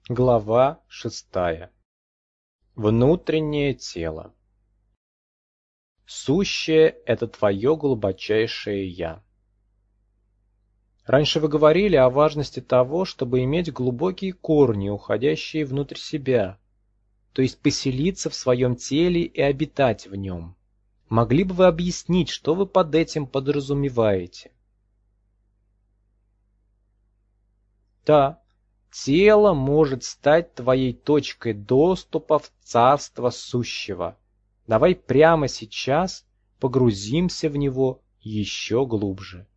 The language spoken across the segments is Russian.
Глава 6. Внутреннее тело. Сущее – это твое глубочайшее «Я». Раньше вы говорили о важности того, чтобы иметь глубокие корни, уходящие внутрь себя, то есть поселиться в своем теле и обитать в нем. Могли бы вы объяснить, что вы под этим подразумеваете? Да. Тело может стать твоей точкой доступа в царство сущего. Давай прямо сейчас погрузимся в него еще глубже.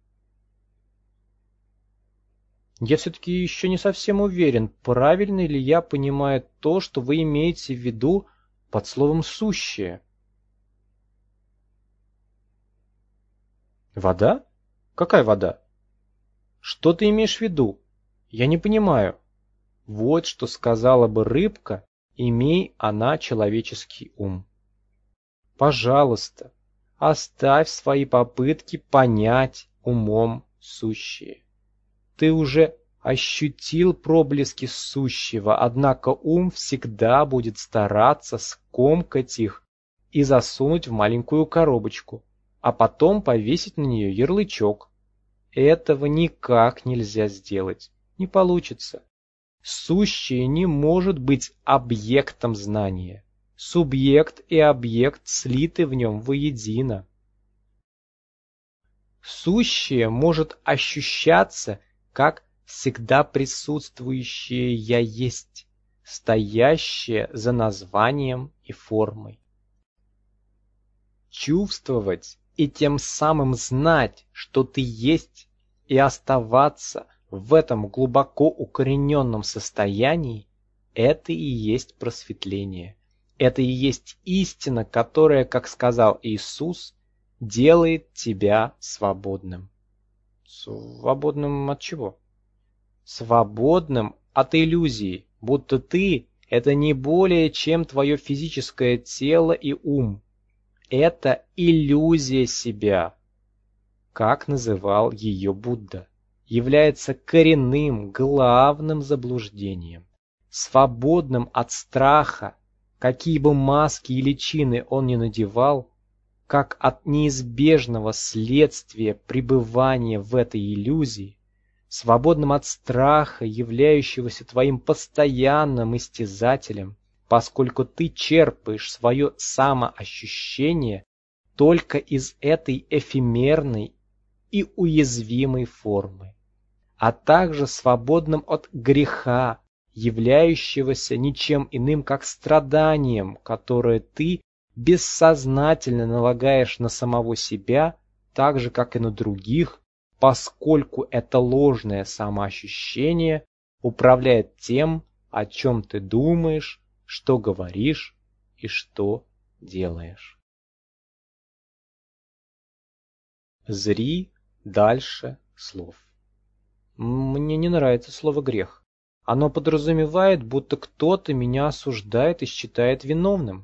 Я все-таки еще не совсем уверен, правильно ли я понимаю то, что вы имеете в виду под словом «сущее». Вода? Какая вода? Что ты имеешь в виду? Я не понимаю. Вот что сказала бы рыбка, имей она человеческий ум. Пожалуйста, оставь свои попытки понять умом сущее. Ты уже ощутил проблески сущего, однако ум всегда будет стараться скомкать их и засунуть в маленькую коробочку, а потом повесить на нее ярлычок. Этого никак нельзя сделать, не получится. Сущее не может быть объектом знания. Субъект и объект слиты в нем воедино. Сущее может ощущаться как всегда присутствующее «я есть», стоящее за названием и формой. Чувствовать и тем самым знать, что ты есть, и оставаться в этом глубоко укорененном состоянии – это и есть просветление. Это и есть истина, которая, как сказал Иисус, делает тебя свободным. Свободным от чего? Свободным от иллюзии, будто ты – это не более чем твое физическое тело и ум. Это иллюзия себя, как называл ее Будда, является коренным, главным заблуждением. Свободным от страха, какие бы маски и личины он ни надевал, как от неизбежного следствия пребывания в этой иллюзии, свободным от страха, являющегося твоим постоянным истязателем, поскольку ты черпаешь свое самоощущение только из этой эфемерной и уязвимой формы, а также свободным от греха, являющегося ничем иным, как страданием, которое ты бессознательно налагаешь на самого себя, так же, как и на других, поскольку это ложное самоощущение управляет тем, о чем ты думаешь, что говоришь и что делаешь. Зри дальше слов. Мне не нравится слово «грех». Оно подразумевает, будто кто-то меня осуждает и считает виновным.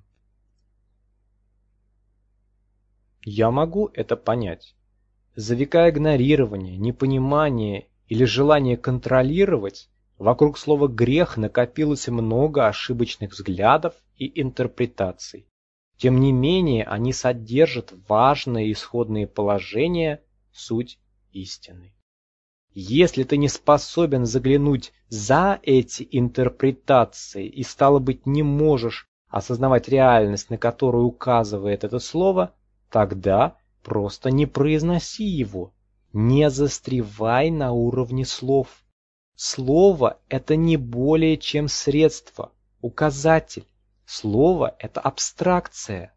Я могу это понять. За века игнорирования, непонимания или желания контролировать, вокруг слова «грех» накопилось много ошибочных взглядов и интерпретаций. Тем не менее, они содержат важные исходные положения, суть истины. Если ты не способен заглянуть за эти интерпретации и, стало быть, не можешь осознавать реальность, на которую указывает это слово, тогда просто не произноси его, не застревай на уровне слов. Слово – это не более чем средство, указатель. Слово – это абстракция.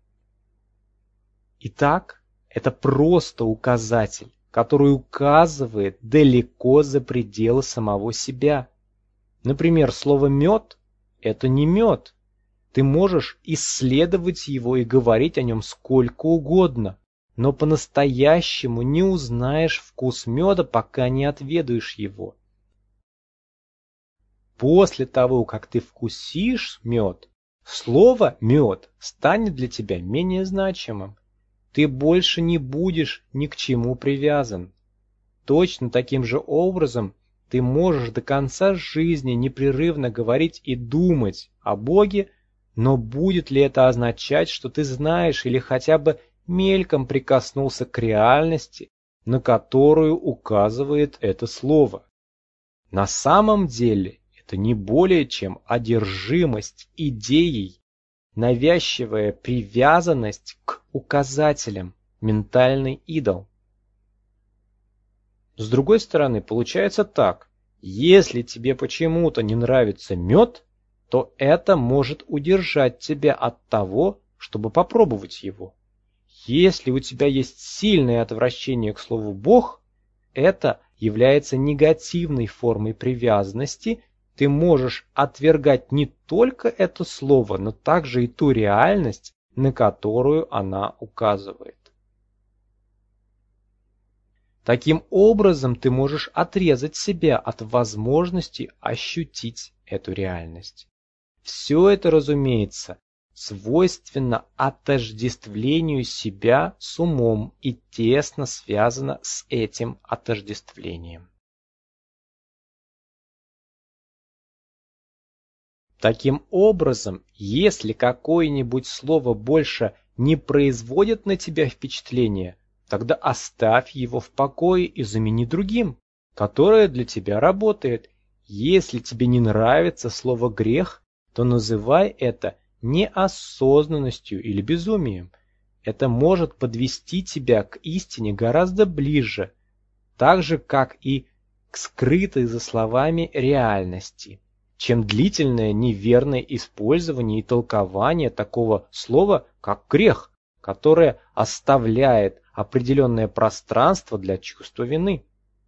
Итак, это просто указатель, который указывает далеко за пределы самого себя. Например, слово «мед» – это не мед. Ты можешь исследовать его и говорить о нем сколько угодно, но по-настоящему не узнаешь вкус меда, пока не отведаешь его. После того, как ты вкусишь мед, слово «мед» станет для тебя менее значимым. Ты больше не будешь ни к чему привязан. Точно таким же образом ты можешь до конца жизни непрерывно говорить и думать о Боге, но будет ли это означать, что ты знаешь или хотя бы мельком прикоснулся к реальности, на которую указывает это слово? На самом деле это не более чем одержимость идеей, навязчивая привязанность к указателям, ментальный идол. С другой стороны, получается так: если тебе почему-то не нравится мед, то это может удержать тебя от того, чтобы попробовать его. Если у тебя есть сильное отвращение к слову «Бог», это является негативной формой привязанности. Ты можешь отвергать не только это слово, но также и ту реальность, на которую она указывает. Таким образом, ты можешь отрезать себя от возможности ощутить эту реальность. Все это, разумеется, свойственно отождествлению себя с умом и тесно связано с этим отождествлением. Таким образом, если какое-нибудь слово больше не производит на тебя впечатления, тогда оставь его в покое и замени другим, которое для тебя работает. Если тебе не нравится слово «грех», то называй это неосознанностью или безумием. Это может подвести тебя к истине гораздо ближе, так же, как и к скрытой за словами реальности, чем длительное неверное использование и толкование такого слова, как грех, которое оставляет определенное пространство для чувства вины.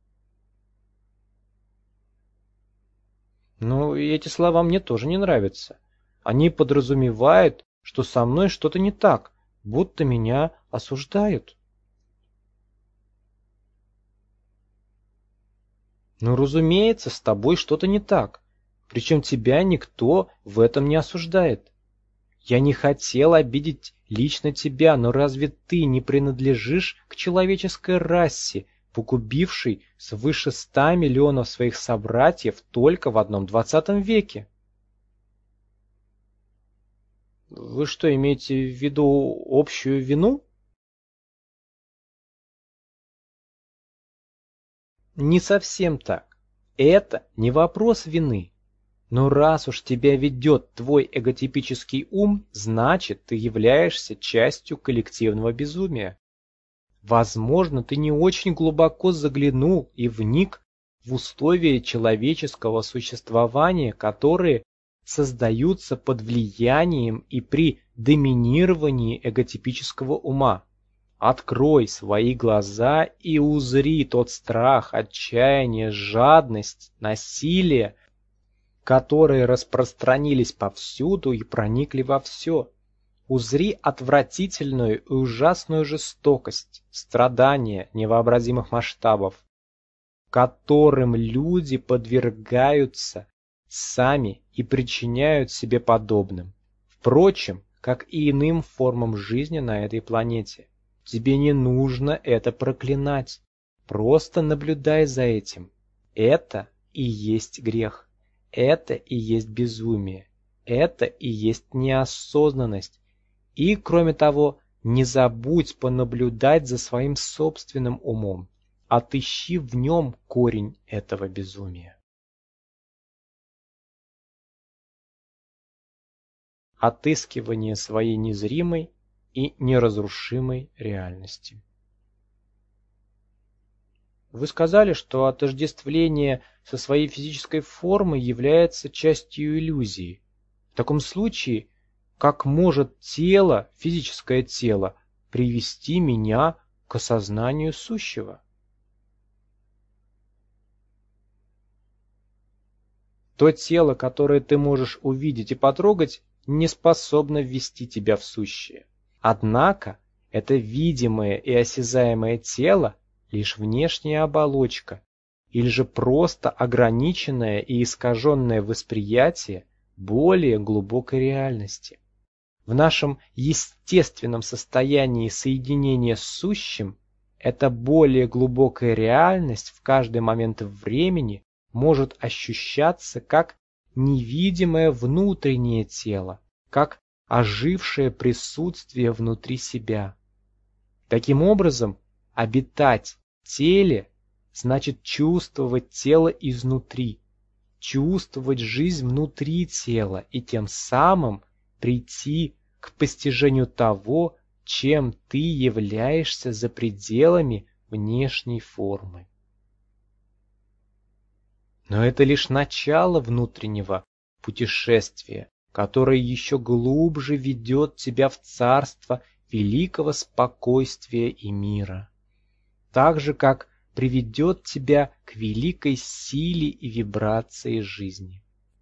Но эти слова мне тоже не нравятся. Они подразумевают, что со мной что-то не так, будто меня осуждают. Ну, разумеется, с тобой что-то не так. Причем тебя никто в этом не осуждает. Я не хотел обидеть лично тебя, но разве ты не принадлежишь к человеческой расе, погубившей свыше 100 миллионов своих собратьев только в одном 20 веке? Вы что, имеете в виду общую вину? Не совсем так. Это не вопрос вины. Но раз уж тебя ведет твой эготипический ум, значит, ты являешься частью коллективного безумия. Возможно, ты не очень глубоко заглянул и вник в условия человеческого существования, которые создаются под влиянием и при доминировании эготипического ума. Открой свои глаза и узри тот страх, отчаяние, жадность, насилие, которые распространились повсюду и проникли во все. Узри отвратительную и ужасную жестокость, страдания невообразимых масштабов, которым люди подвергаются сами и причиняют себе подобным. Впрочем, как и иным формам жизни на этой планете. Тебе не нужно это проклинать. Просто наблюдай за этим. Это и есть грех. Это и есть безумие. Это и есть неосознанность. И, кроме того, не забудь понаблюдать за своим собственным умом. Отыщи в нем корень этого безумия. Отыскивание своей незримой и неразрушимой реальности. Вы сказали, что отождествление со своей физической формой является частью иллюзии. В таком случае, как может тело, физическое тело, привести меня к осознанию сущего? То тело, которое ты можешь увидеть и потрогать, не способно ввести тебя в сущее. Однако, это видимое и осязаемое тело лишь внешняя оболочка, или же просто ограниченное и искаженное восприятие более глубокой реальности. В нашем естественном состоянии соединения с сущим, эта более глубокая реальность в каждый момент времени может ощущаться как невидимое внутреннее тело, как ожившее присутствие внутри себя. Таким образом, обитать в теле значит чувствовать тело изнутри, чувствовать жизнь внутри тела и тем самым прийти к постижению того, чем ты являешься за пределами внешней формы. Но это лишь начало внутреннего путешествия, которое еще глубже ведет тебя в царство великого спокойствия и мира, так же, как приведет тебя к великой силе и вибрации жизни.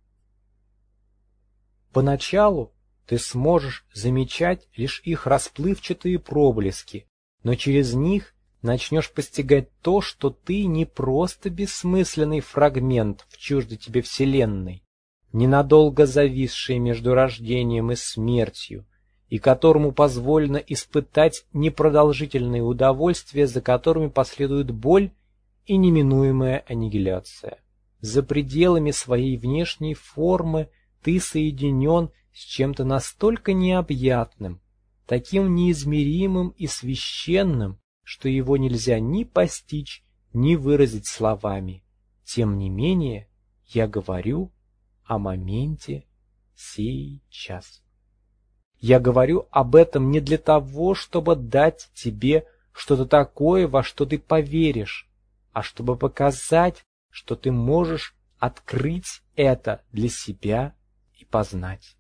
Поначалу ты сможешь замечать лишь их расплывчатые проблески, но через них начнешь постигать то, что ты не просто бессмысленный фрагмент в чуждой тебе вселенной, ненадолго зависший между рождением и смертью, и которому позволено испытать непродолжительные удовольствия, за которыми последует боль и неминуемая аннигиляция. За пределами своей внешней формы ты соединен с чем-то настолько необъятным, таким неизмеримым и священным, что его нельзя ни постичь, ни выразить словами. Тем не менее, я говорю о моменте сейчас. Я говорю об этом не для того, чтобы дать тебе что-то такое, во что ты поверишь, а чтобы показать, что ты можешь открыть это для себя и познать.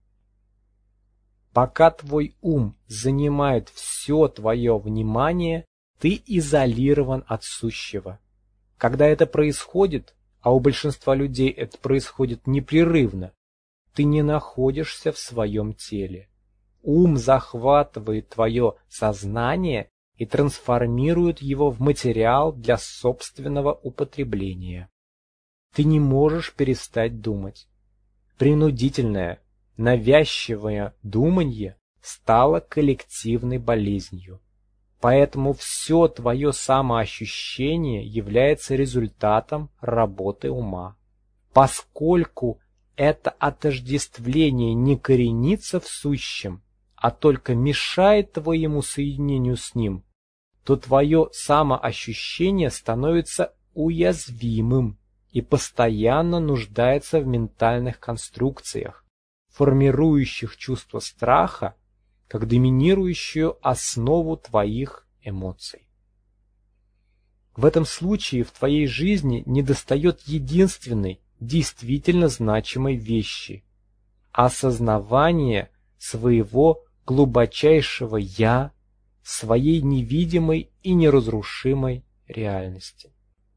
Пока твой ум занимает все твое внимание, ты изолирован от сущего. Когда это происходит, а у большинства людей это происходит непрерывно, ты не находишься в своем теле. Ум захватывает твое сознание и трансформирует его в материал для собственного употребления. Ты не можешь перестать думать. Принудительное, навязчивое думанье стало коллективной болезнью. Поэтому все твое самоощущение является результатом работы ума. Поскольку это отождествление не коренится в сущем, а только мешает твоему соединению с ним, то твое самоощущение становится уязвимым и постоянно нуждается в ментальных конструкциях, формирующих чувство страха как доминирующую основу твоих эмоций. В этом случае в твоей жизни недостает единственной, действительно значимой вещи – осознавание своего глубочайшего «я», своей невидимой и неразрушимой реальности.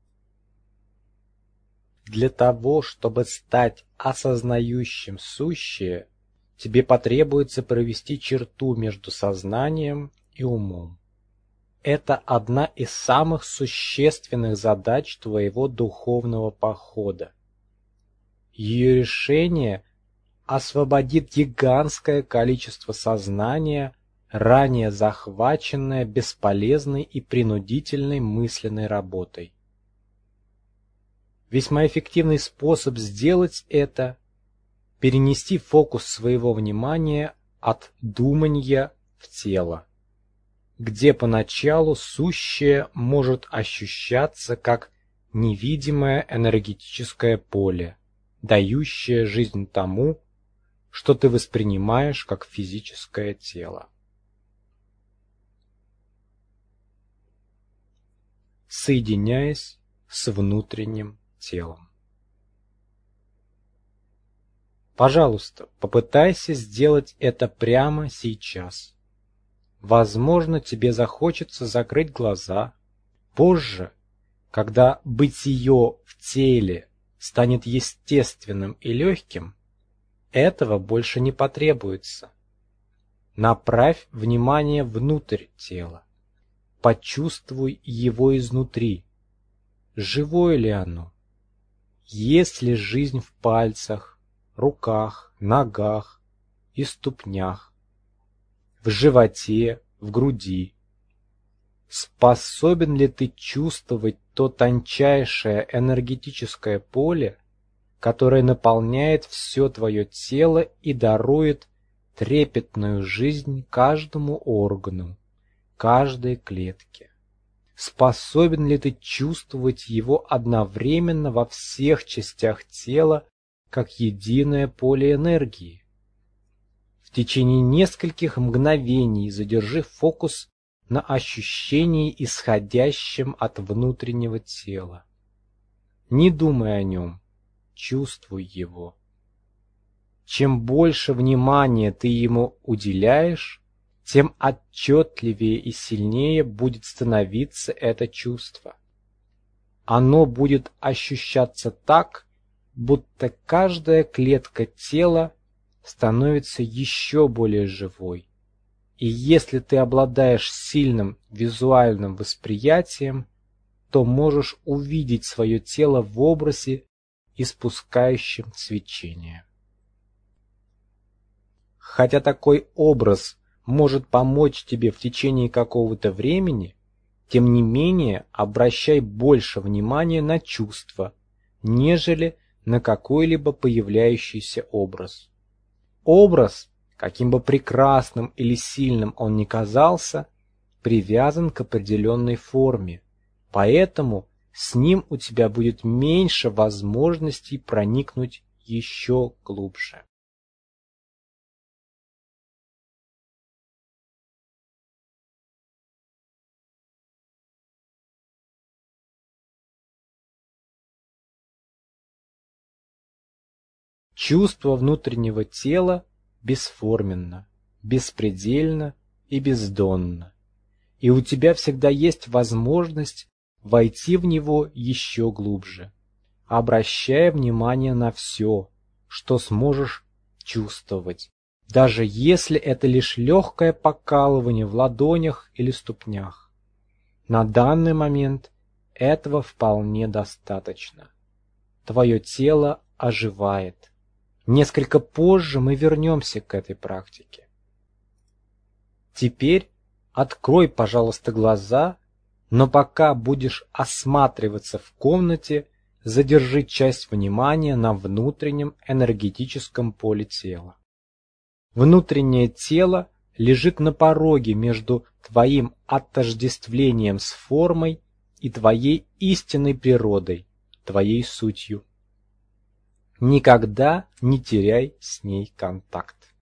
Для того, чтобы стать осознающим сущее, тебе потребуется провести черту между сознанием и умом. Это одна из самых существенных задач твоего духовного похода. Ее решение освободит гигантское количество сознания, ранее захваченное бесполезной и принудительной мысленной работой. Весьма эффективный способ сделать это – перенести фокус своего внимания от думанья в тело, где поначалу сущее может ощущаться как невидимое энергетическое поле, дающее жизнь тому, что ты воспринимаешь как физическое тело. Соединяясь с внутренним телом. Пожалуйста, попытайся сделать это прямо сейчас. Возможно, тебе захочется закрыть глаза. Позже, когда бытие в теле станет естественным и легким, этого больше не потребуется. Направь внимание внутрь тела. Почувствуй его изнутри. Живое ли оно? Есть ли жизнь в пальцах, руках, ногах и ступнях, в животе, в груди? Способен ли ты чувствовать то тончайшее энергетическое поле, которое наполняет все твое тело и дарует трепетную жизнь каждому органу, каждой клетке. Способен ли ты чувствовать его одновременно во всех частях тела, как единое поле энергии? В течение нескольких мгновений задержи фокус на ощущении, исходящем от внутреннего тела. Не думай о нем, чувствуй его. Чем больше внимания ты ему уделяешь, тем отчетливее и сильнее будет становиться это чувство. Оно будет ощущаться так, будто каждая клетка тела становится еще более живой. И если ты обладаешь сильным визуальным восприятием, то можешь увидеть свое тело в образе, испускающем свечение. Хотя такой образ может помочь тебе в течение какого-то времени, тем не менее обращай больше внимания на чувства, нежели на какой-либо появляющийся образ. Образ, каким бы прекрасным или сильным он ни казался, привязан к определенной форме, поэтому с ним у тебя будет меньше возможностей проникнуть еще глубже. Чувство внутреннего тела бесформенно, беспредельно и бездонно, и у тебя всегда есть возможность войти в него еще глубже, обращая внимание на все, что сможешь чувствовать, даже если это лишь легкое покалывание в ладонях или ступнях. На данный момент этого вполне достаточно. Твое тело оживает. Несколько позже мы вернемся к этой практике. Теперь открой, пожалуйста, глаза, но пока будешь осматриваться в комнате, задержи часть внимания на внутреннем энергетическом поле тела. Внутреннее тело лежит на пороге между твоим отождествлением с формой и твоей истинной природой, твоей сутью. Никогда не теряй с ней контакт.